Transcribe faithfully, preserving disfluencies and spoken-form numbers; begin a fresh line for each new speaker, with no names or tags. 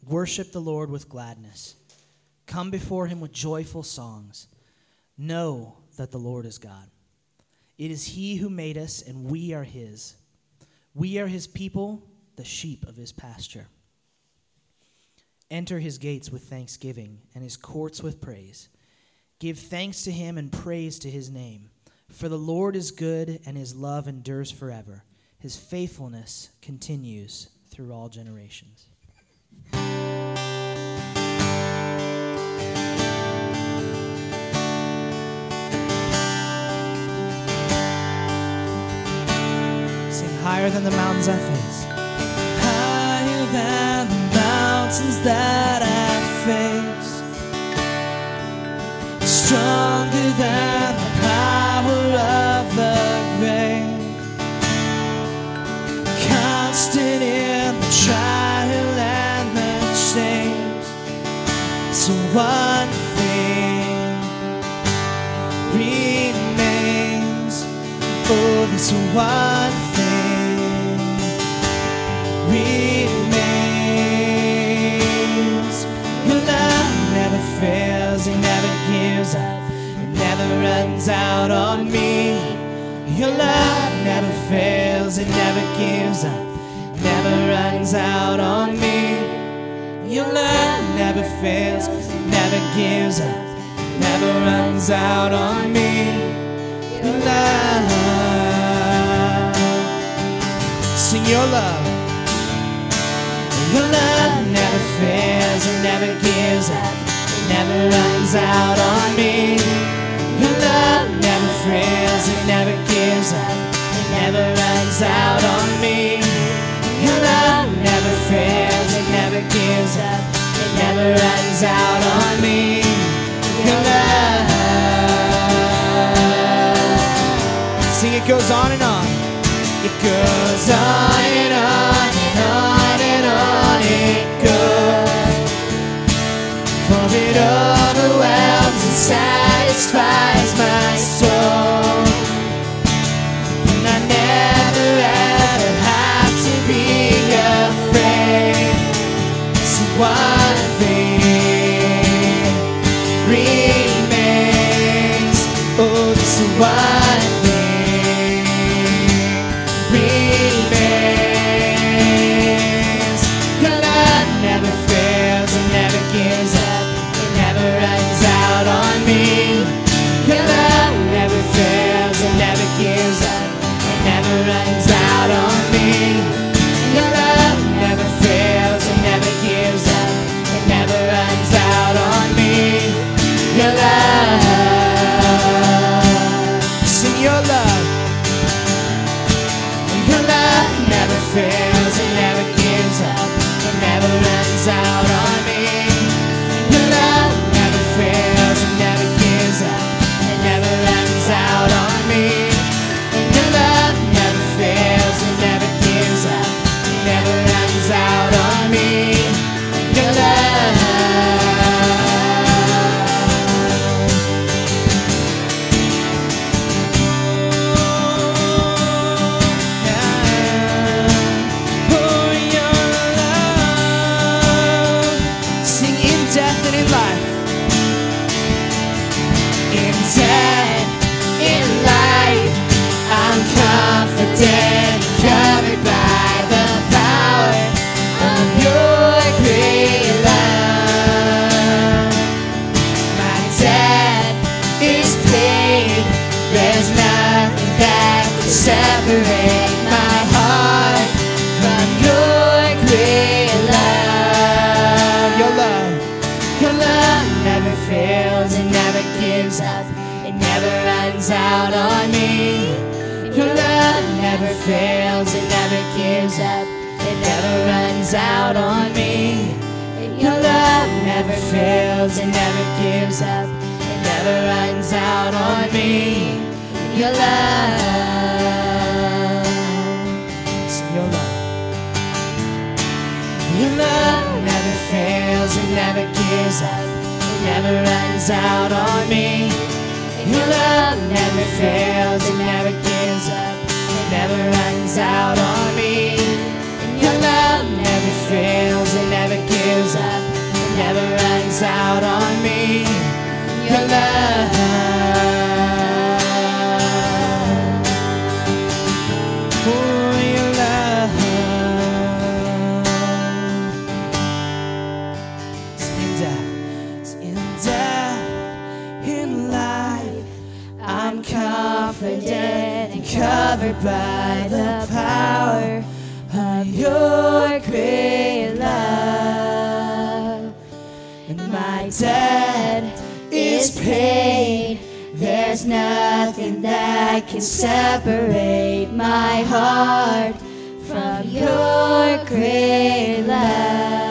Worship the Lord with gladness. Come before him with joyful songs. Know that the Lord is God. It is he who made us, and we are his. We are his people, the sheep of his pasture. Enter his gates with thanksgiving and his courts with praise. Give thanks to him and praise to his name. For the Lord is good, and his love endures forever. His faithfulness continues through all generations. Sing higher than the mountains I face. Higher than the mountains that I face. Stronger than the power of the grave. Constant in the trial and the change. So one thing remains. Oh, this one thing remains. Your love never fails, it never gives up, it never runs out on me. Your love never fails, it never gives up, never runs out on me. Your love never fails, never gives up, never runs out on me. Your love, sing your love. Your love never fails, it never gives up, it never runs out on me. Your love never fails, it never gives up, it never runs out on me. Your love never fails, it never gives up, it never runs out on me. Your love, sing it goes on and on. It goes on and on and on and on it goes. For it overwhelms and satisfies my soul. And I never ever have to be afraid. So one thing remains. Oh, this one thing remains. Your love never fails, it never gives up, it never runs out on me. Your love never fails, it never gives up, it never runs out on me. Your love never fails, it never gives up, it never runs out on me. Your love, sing your love. Your love never fails, it never gives up, it never runs out on me. Your love never fails, it never gives up, it never runs out on me. Your love never fails, it never gives up, it never runs out on me. Your love, oh, your love. Sing in death and in life. In death, in life, I'm confident, covered by the power of your great love. My debt is paid, there's nothing that can separate my heart from your great love. Your love, your love never fails, it never gives up, it never runs out on me. Your love never fails, it never gives up, it never runs out on me. Your love never fails, it never gives up, it never runs out on me. Your love, sing your love. Your love never fails, it never gives up, it never runs out on me. Your love never fails, it never gives up, it never runs out on me. Your love never fails, it never gives up, pours out on me. Your love, oh, your love. In death, in death, in life, I'm confident and covered by the power of your great love. And my debt is paid. There's nothing that can separate my heart from your great love.